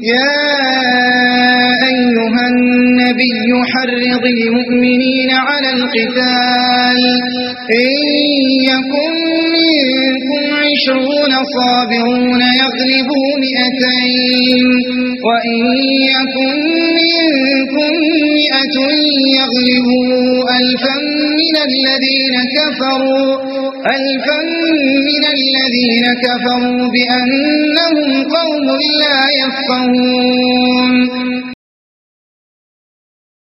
يا أيها النبي حرض المؤمنين على القتال إن يكن منكم 20 صابرون يغلبوا 200 وإن يكن منكم 100 يغلبوا 1000 من الذين كفروا بأنهم قوم لا يفقهون